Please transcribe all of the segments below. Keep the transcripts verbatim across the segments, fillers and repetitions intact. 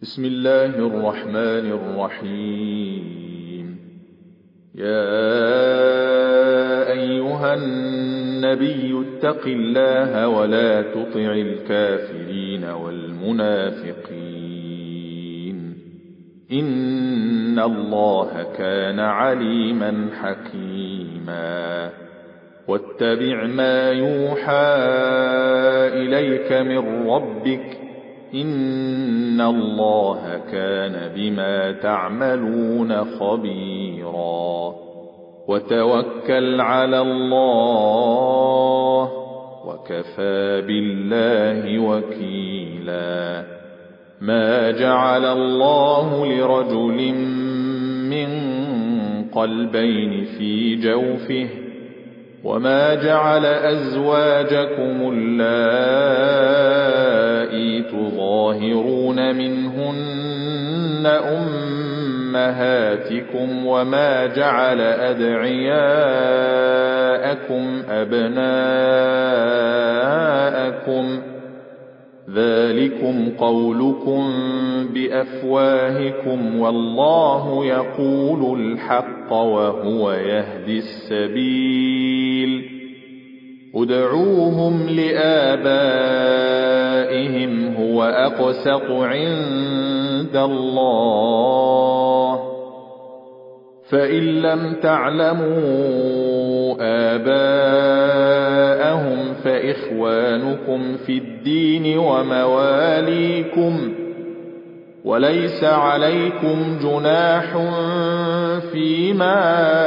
بسم الله الرحمن الرحيم. يا أيها النبي اتق الله ولا تطع الكافرين والمنافقين إن الله كان عليما حكيما. واتبع ما يوحى إليك من ربك إن الله كان بما تعملون خبيرا. وتوكل على الله وكفى بالله وكيلا. ما جعل الله لرجل من قلبين في جوفه وما جعل أزواجكم اللائي تظاهرون منهن أمهاتكم وما جعل أدعياءكم أبناءكم ذلكم قولكم بأفواهكم والله يقول الحق وهو يهدي السبيل. ادعوهم لآبائهم هو أقسط عند الله فإن لم تعلموا آباءهم فإخوانكم في الدين ومواليكم وليس عليكم جناح فيما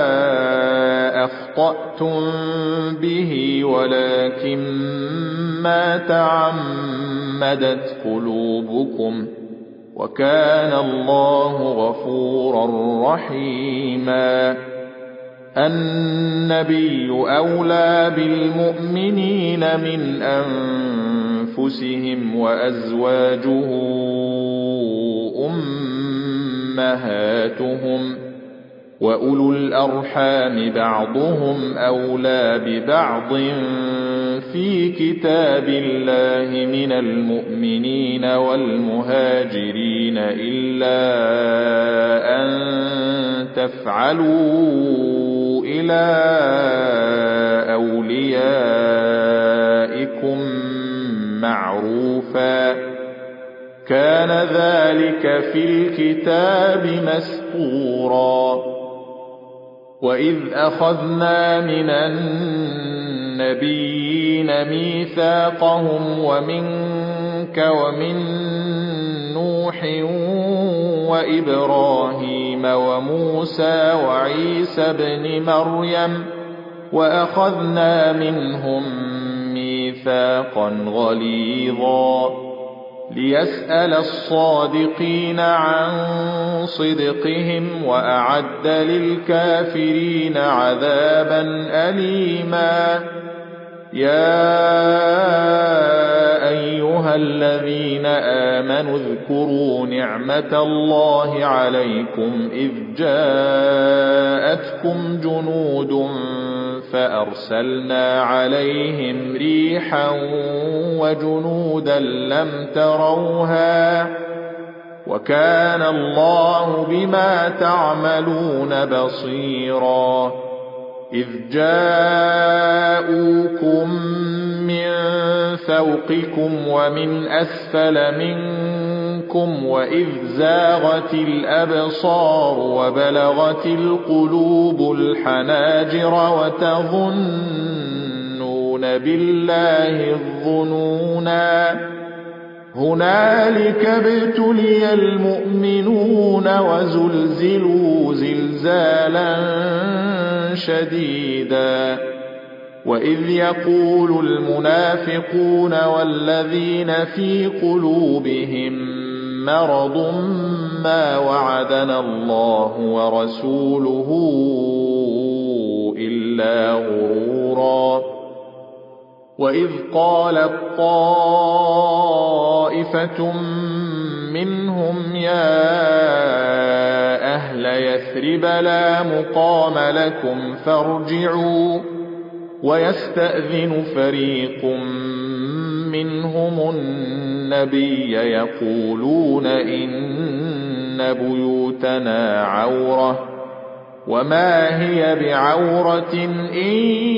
أخطأتم به ولكن ما تعمدت قلوبكم وكان الله غفورا رحيما. النبي أولى بالمؤمنين من أنفسهم وأزواجه أمهاتهم وأولو الأرحام بعضهم أولى ببعض في كتاب الله من المؤمنين والمهاجرين إلا أن تفعلوا إلى أوليائكم معروفا كان ذلك في الكتاب مسطورا. وإذ أخذنا من النبيين ميثاقهم ومنك ومن نوح وإبراهيم وموسى وعيسى بن مريم وأخذنا منهم ميثاقا غليظا ليسأل الصادقين عن صدقهم وأعد للكافرين عذابا أليما. يا أيها الذين آمنوا اذكروا نعمة الله عليكم إذ جاءتكم جنود فأرسلنا عليهم ريحا وجنودا لم تروها وكان الله بما تعملون بصيرا. إذ جاءوكم من فوقكم ومن أسفل منكم وإذ زاغت الأبصار وبلغت القلوب الحناجر وتظنون بالله الظنونا. هنالك ابتلي المؤمنون وزلزلوا زلزالا شديدا. وإذ يقول المنافقون والذين في قلوبهم مرض ما وعدنا الله ورسوله إلا غرورا. وإذ قالت طائفة منهم يا أهل يثرب لا مقام لكم فارجعوا ويستأذن فريق منهم النبي يقولون إن بيوتنا عورة وما هي بعورة إن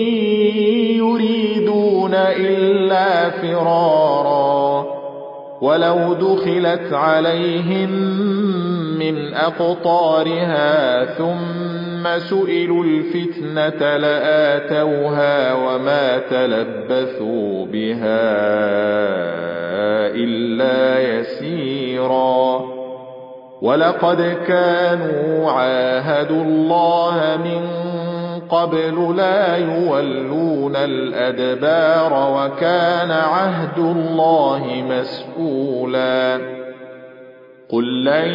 يريدون إلا فرارا ولو دخلت عليهم من أقطارها ثم سئلوا الفتنة لآتوها وما تلبثوا بها إلا يسيرا ولقد كانوا عاهدوا الله من قبل لا يولون الأدبار وكان عهد الله مسؤولا قل لن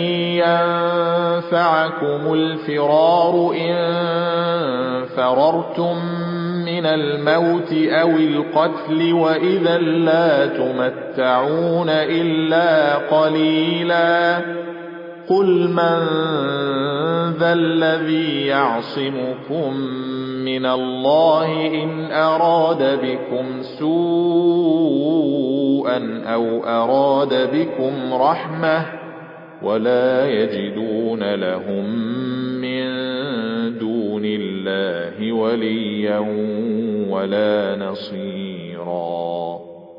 ينفعكم الفرار إن فررتم من الموت أو القتل وإذا لا تمتعون إلا قليلا قل من ذا الذي يعصمكم من الله إن أراد بكم سوءا أو أراد بكم رحمة ولا يجدون لهم من دون الله وليا ولا نصيرا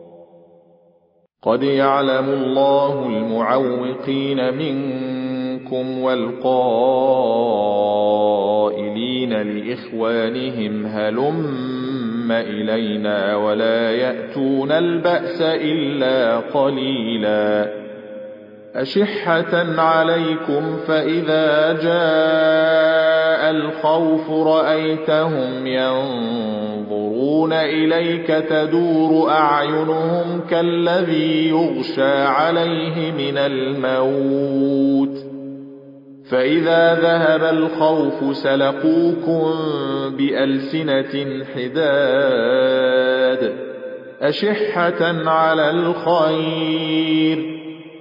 قد يعلم الله المعوقين منكم والقائلين لإخوانهم هلم إلينا ولا يأتون البأس إلا قليلا أشحة عليكم فإذا جاء الخوف رأيتهم ينظرون إليك تدور أعينهم كالذي يغشى عليه من الموت فإذا ذهب الخوف سلقوكم بألسنة حداد أشحة على الخير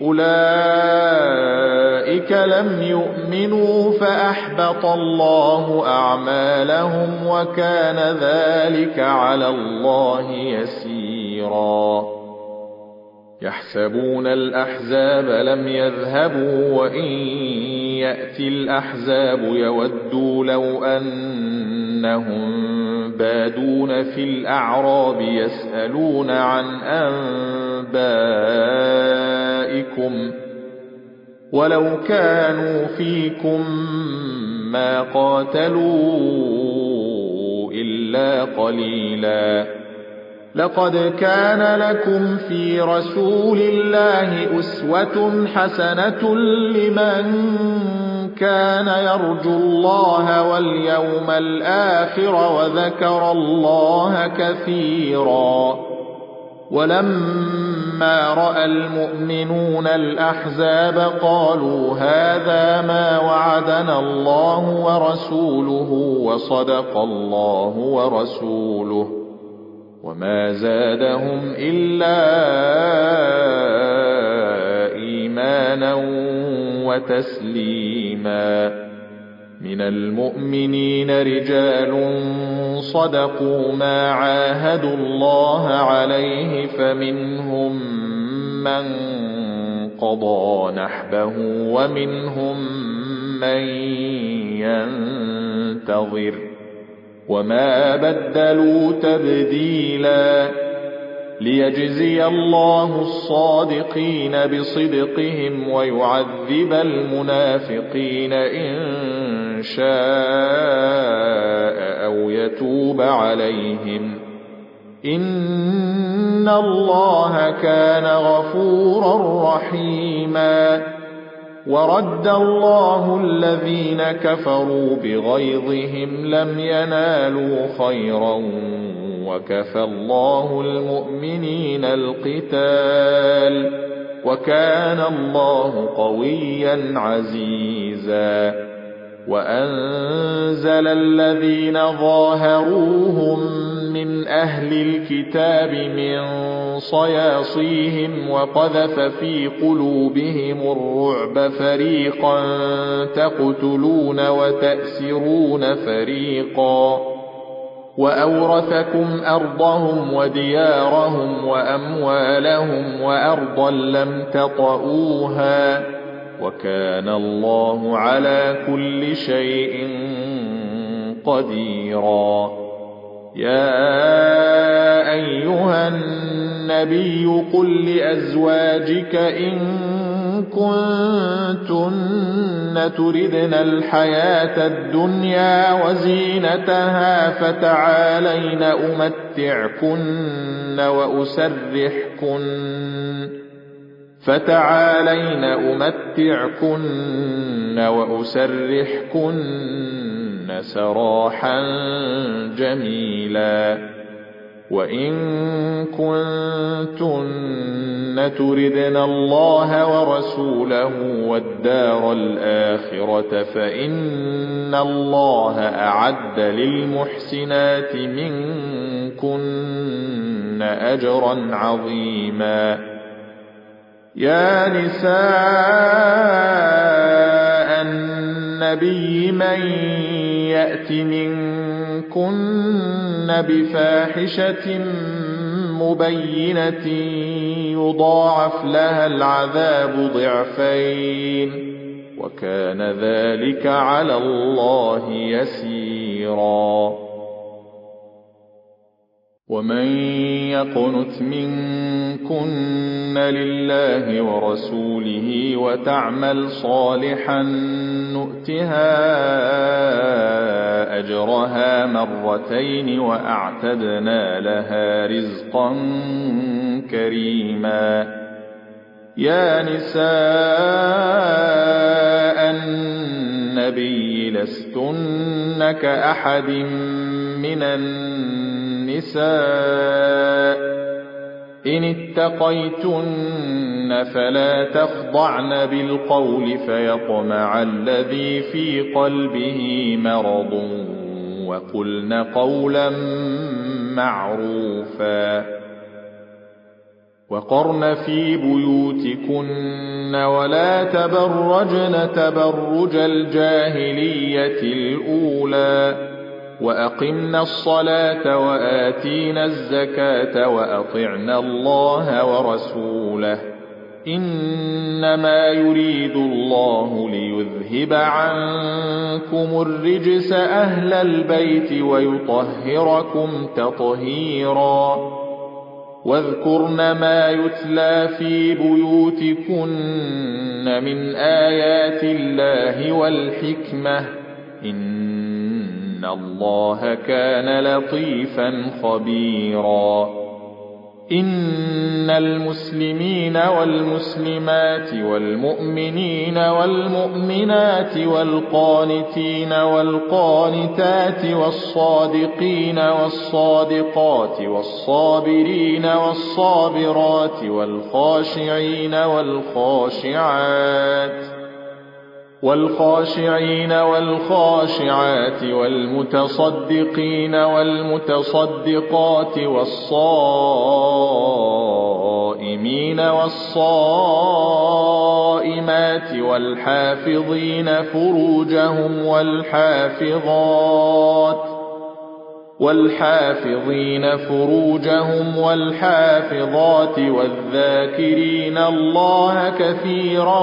أولئك لم يؤمنوا فأحبط الله أعمالهم وكان ذلك على الله يسيرا يحسبون الأحزاب لم يذهبوا وإن يأتي الأحزاب يودوا لو أنهم بادون في الأعراب يسألون عن أنبائكم ولو كانوا فيكم ما قاتلوا إلا قليلا لقد كان لكم في رسول الله أسوة حسنة لمن كان يرجو الله واليوم الآخر وذكر الله كثيرا ولما رأى المؤمنون الأحزاب قالوا هذا ما وعدنا الله ورسوله وصدق الله ورسوله وما زادهم إلا إيمانا وتسليما من المؤمنين رجال صدقوا ما عاهدوا الله عليه فمنهم من قضى نحبه ومنهم من ينتظر وما بدلوا تبديلا ليجزي الله الصادقين بصدقهم ويعذب المنافقين إن شاء أو يتوب عليهم إن الله كان غفورا رحيما ورد الله الذين كفروا بغيظهم لم ينالوا خيرا وكفى الله المؤمنين القتال وكان الله قويا عزيزا وأنزل الذين ظاهروهم من أهل الكتاب من صياصيهم وقذف في قلوبهم الرعب فريقا تقتلون وتأسرون فريقا وأورثكم أرضهم وديارهم وأموالهم وأرضا لم تطئوها وكان الله على كل شيء قديرا. يا أيها النبي قل لأزواجك إن كنتن تردن الحياة الدنيا وزينتها فتعالين أمتعكن وأسرحكن فتعالين أمتعكن وأسرحكن سراحا جميلا. وإن كنتن تردن الله ورسوله والدار الآخرة فإن الله أعد للمحسنات منكن أجرا عظيما. يا نساء النبي من يأت منكن بفاحشة مبينة يضاعف لها العذاب ضعفين وكان ذلك على الله يسيرا. ومن يقنت منكن لله ورسوله وتعمل صالحا نؤتها أجرها مرتين وأعتدنا لها رزقا كريما. يا نساء النبي لستن كأحد من النساء إن اتقيتن فلا تخضعن بالقول فيطمع الذي في قلبه مرض وقلن قولا معروفا. وقرن في بيوتكن ولا تبرجن تبرج الجاهلية الأولى وأقمنا الصلاة وآتينا الزكاة وأطعنا الله ورسوله إنما يريد الله ليذهب عنكم الرجس أهل البيت ويطهركم تطهيرا. واذكرن ما يتلى في بيوتكن من آيات الله والحكمة إن إن الله كان لطيفا خبيرا. إن المسلمين والمسلمات والمؤمنين والمؤمنات والقانتين والقانتات والصادقين والصادقات والصابرين والصابرات والخاشعين والخاشعات والخاشعين والخاشعات والمتصدقين والمتصدقات والصائمين والصائمات والحافظين فروجهم والحافظات والحافظين فروجهم والحافظات والذاكرين الله كثيرا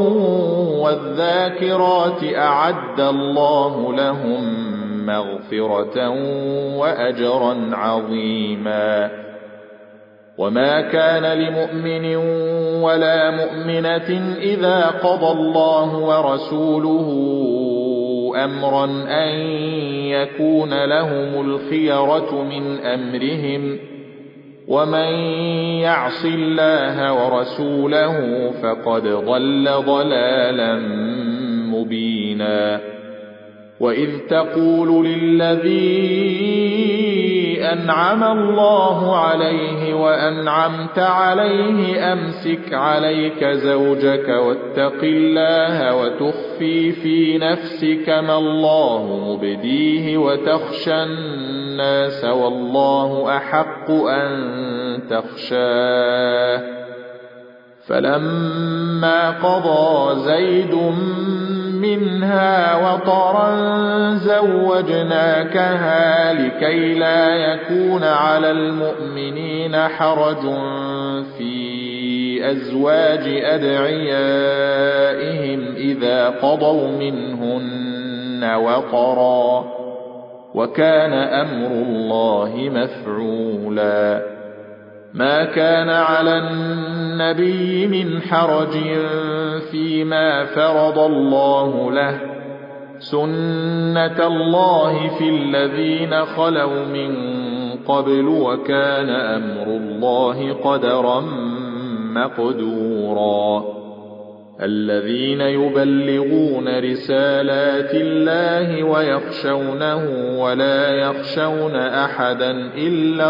والذاكرات أعد الله لهم مغفرة وأجرا عظيما. وما كان لمؤمن ولا مؤمنة إذا قضى الله ورسوله أمرا أن يكون لهم الخيرة من أمرهم ومن يعص الله ورسوله فقد ضل ضلالا مبينا. وإذ تقول للذي أنعم الله عليه وأنعمت عليه أمسك عليك زوجك واتق الله وتخفي في نفسك ما الله مبديه وتخشى الناس والله أحق أن تخشاه. فلما قضى زيد منها وطرا زوجناكها لكي لا يكون على المؤمنين حرج في أزواج أدعيائهم إذا قضوا منهن وطرا وكان أمر الله مفعولا ما كان على النبي من حرج فيما فرض الله له سنة الله في الذين خلوا من قبل وكان أمر الله قدرا مقدورا الذين يبلغون رسالات الله ويخشونه ولا يخشون أحدا إلا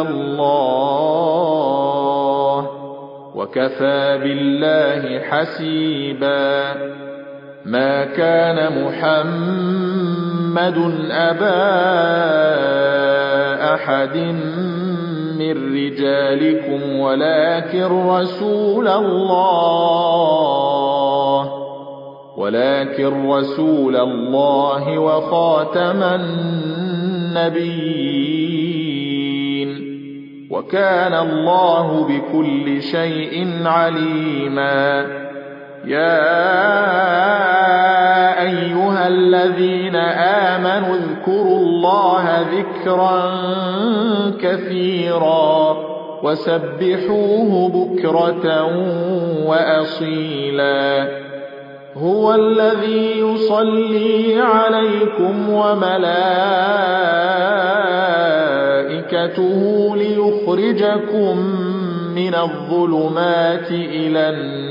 الله وكفى بالله حسيبا ما كان محمد أبا أحد من رجالكم ولكن رسول الله ولكن رسول الله وخاتم النبيين وكان الله بكل شيء عليما يا أيها الذين آمنوا اذكروا الله ذكرا كثيرا وسبحوه بكرة وأصيلا هو الذي يصلي عليكم وملائكته ليخرجكم من الظلمات إلى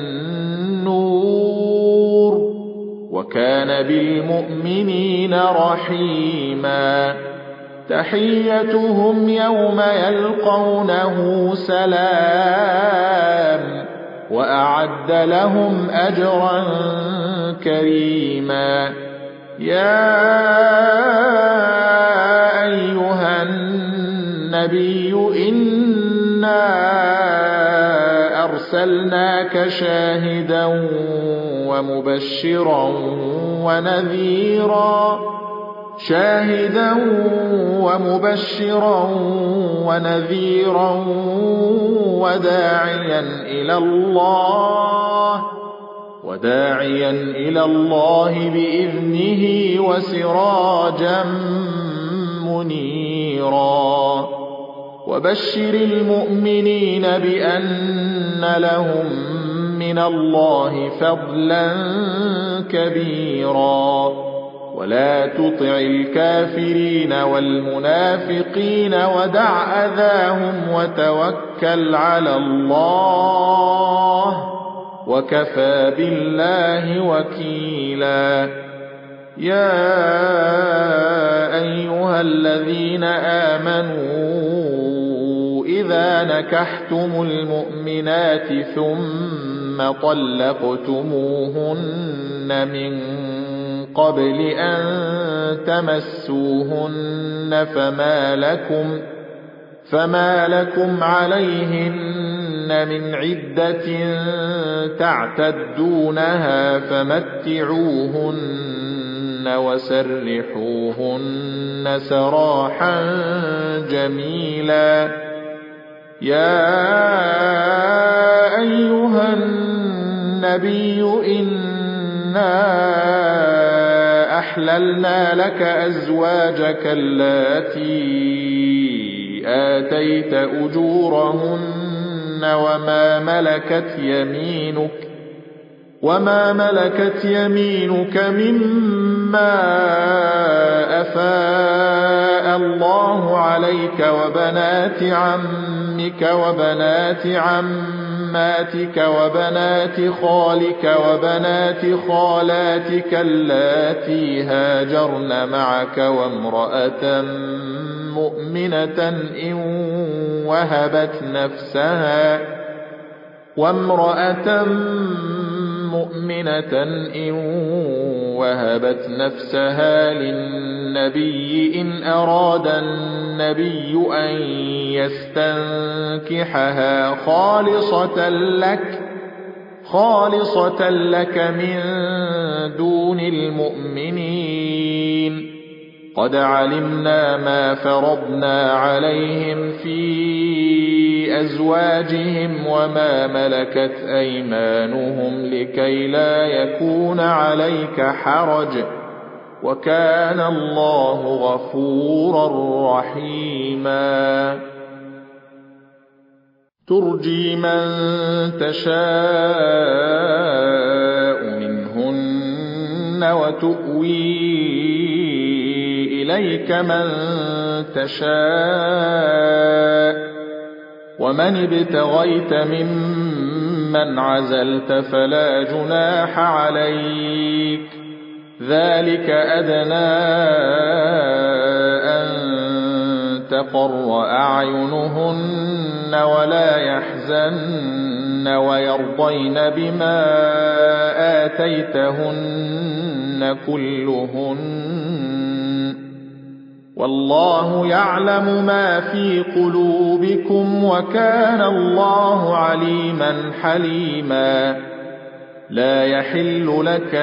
النور وكان بالمؤمنين رحيما تحيتهم يوم يلقونه سلام وأعد لهم أجرا كريما يا أيها النبي إنا أرسلناك شاهدا ومبشرا ونذيرا شاهدا ومبشرا ونذيرا وداعيا إلى الله وداعيا إلى الله بإذنه وسراجا منيرا وبشر المؤمنين بأن لهم من الله فضلا كبيرا ولا تطع الكافرين والمنافقين ودع أذاهم وتوكل على الله وكفى بالله وكيلا يا أيها الذين آمنوا إذا نكحتم المؤمنات ثم طلقتموهن من قبل أن تمسوهن فما لكم فما لكم عليهن من عدة تعتدونها فمتعوهن وسرحوهن سراحا جميلا يا أيها النبي إنا أحللنا لك أزواجك اللاتي آتيت أجورهن وما ملكت يمينك وما ملكت يمينك مما أفاء الله عليك وبنات عمك وبنات عماتك وبنات خالك وبنات خالاتك اللاتي هاجرن معك وامرأة مؤمنة إن وهبت نفسها وامرأة مؤمنة إن وهبت نفسها للنبي إن أراد النبي أن يستنكحها خالصة لك خالصة لك من دون المؤمنين قد علمنا ما فرضنا عليهم في أزواجهم وما ملكت أيمانهم لكي لا يكون عليك حرج وكان الله غفورا رحيما ترجي من تشاء منهن وتؤوي إليك من تشاء ومن ابتغيت ممن عزلت فلا جناح عليك ذلك أدنى أن تقر أعينهن ولا يحزن ويرضين بما آتيتهن كلهن والله يعلم ما في قلوبكم وكان الله عليما حليما لا يحل لك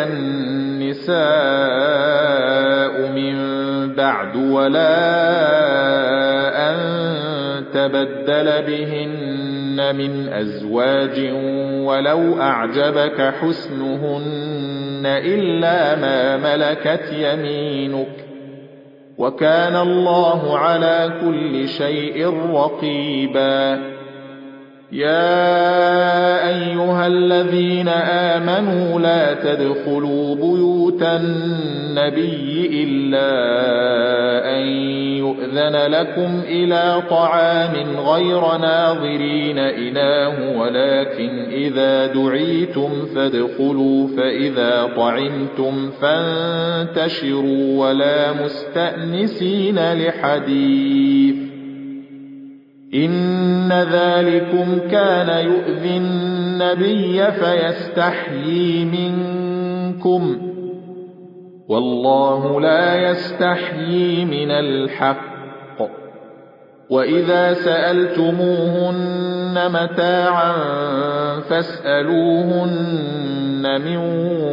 النساء من بعد ولا أن تبدل بهن من أزواج ولو أعجبك حسنهن إلا ما ملكت يمينك وكان الله على كل شيء رقيبا يا أيها الذين آمنوا لا تدخلوا بيوت النبي إلا أن يؤذن لكم إلى طعام غير ناظرين إناه ولكن إذا دعيتم فادخلوا فإذا طعمتم فانتشروا ولا مستأنسين لحديث إن ذلكم كان يؤذي النبي فيستحيي منكم والله لا يستحيي من الحق وإذا سألتموهن متاعا فاسألوهن من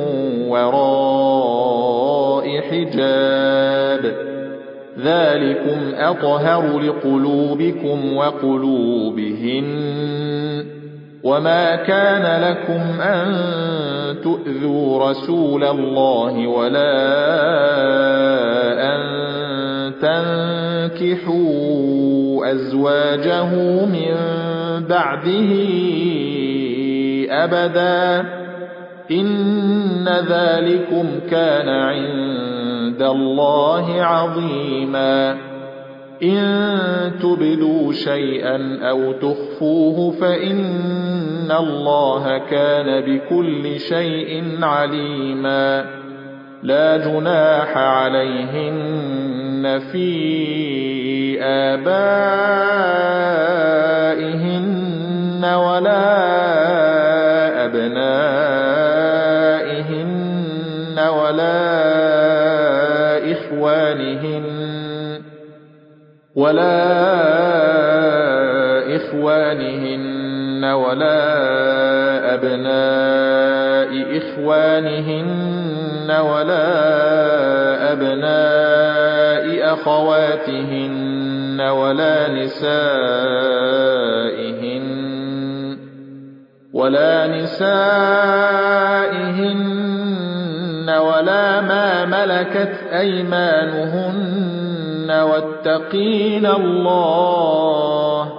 وراء حجاب ذلكم أطهر لقلوبكم وقلوبهن وما كان لكم أن تؤذوا رسول الله ولا أن تنكحوا أزواجه من بعده أبدا إن ذلكم كان عند الله عظيما إن تبدوا شيئا أو تخفوه فإن الله كان بكل شيء عليما لا جناح عليهن في آبائهن ولا أبنائهن ولا إخوانهن ولا إخوانهن ولا أبناء إخوانهن ولا أبناء أخواتهن ولا نسائهن ولا نسائهن ولا ما ملكت أيمانهن واتقين الله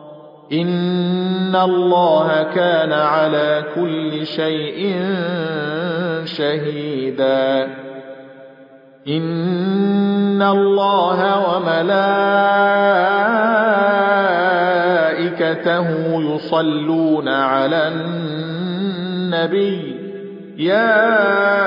إن الله كان على كل شيء شهيدا إن الله وملائكته يصلون على النبي يا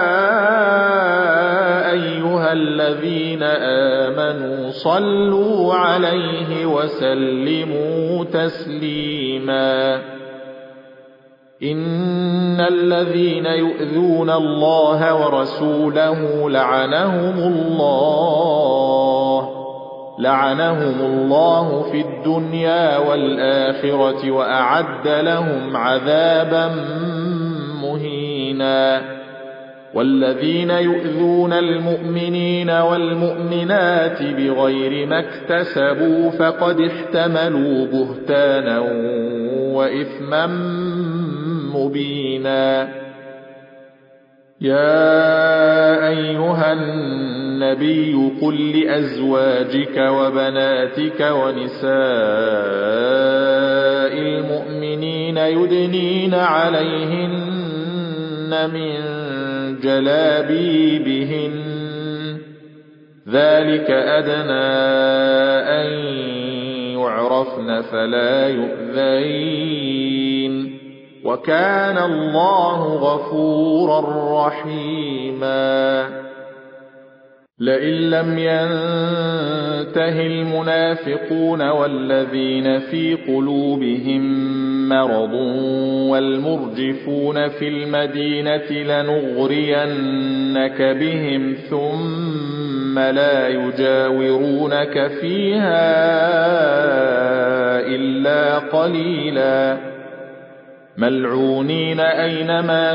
أيها الذين آمنوا صلوا عليه وسلموا تسليما إن الذين يؤذون الله ورسوله لعنهم الله لعنهم الله في الدنيا والآخرة وأعد لهم عذابا مبينا والذين يؤذون المؤمنين والمؤمنات بغير ما اكتسبوا فقد احتملوا بهتانا وإثما مبينا يا أيها النبي قل لأزواجك وبناتك ونساء المؤمنين يدنين عليهن من جلابيبهن ذلك أدنى أن يعرفن فلا يؤذين وكان الله غفورا رحيما لئن لم ينته المنافقون والذين في قلوبهم مرض والمرجفون في المدينة لنغرينك بهم ثم لا يجاورونك فيها إلا قليلا ملعونين أينما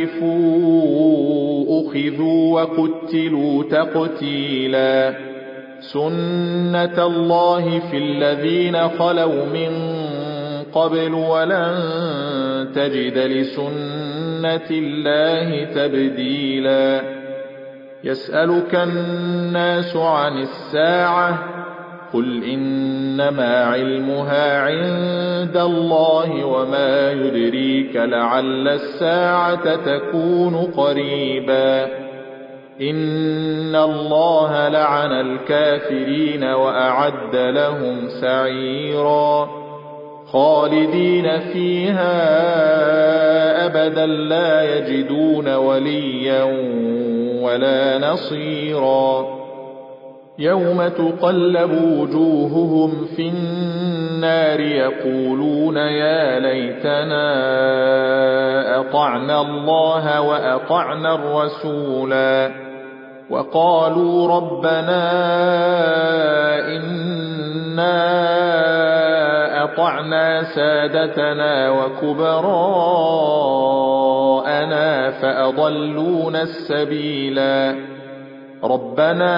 ثقفوا أخذوا وقتلوا تقتيلا سنة الله في الذين خلوا من قبل ولن تجد لسنة الله تبديلا يسألك الناس عن الساعة قل إنما علمها عند الله وما يدريك لعل الساعة تكون قريبا إن الله لعن الكافرين وأعد لهم سعيرا خالدين فيها أبدا لا يجدون وليا ولا نصيرا يوم تقلب وجوههم في النار يقولون يا ليتنا أطعنا الله وأطعنا الرسولا وقالوا ربنا إنا أطعنا سادتنا وكبراءنا فأضلونا السبيلا ربنا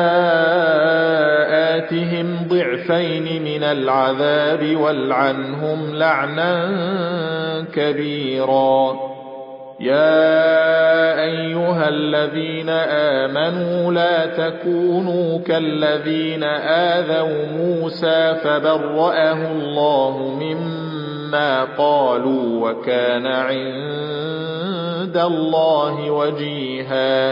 آتهم ضعفين من العذاب والعنهم لعنا كبيرا يا أيها الذين آمنوا لا تكونوا كالذين آذوا موسى فبرأه الله مما قالوا وكان عند الله وجيها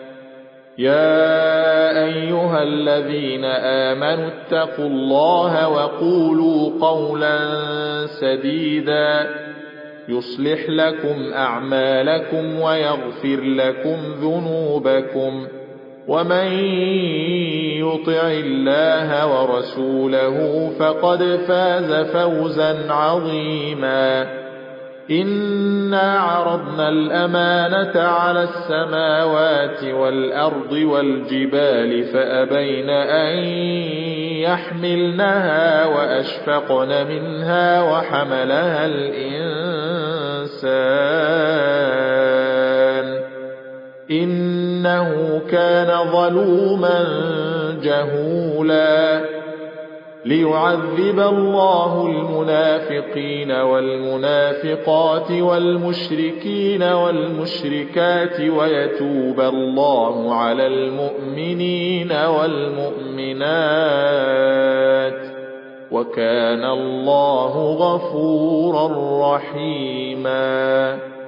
يا أيها الذين آمنوا اتقوا الله وقولوا قولا سديدا يصلح لكم أعمالكم ويغفر لكم ذنوبكم ومن يطع الله ورسوله فقد فاز فوزا عظيما إنا عرضنا الأمانة على السماوات والأرض والجبال فأبين أن يحملنها وأشفقن منها وحملها الإنسان إنه كان ظلوما جهولا ليعذب الله المنافقين والمنافقات والمشركين والمشركات ويتوب الله على المؤمنين والمؤمنات وكان الله غفورا رحيما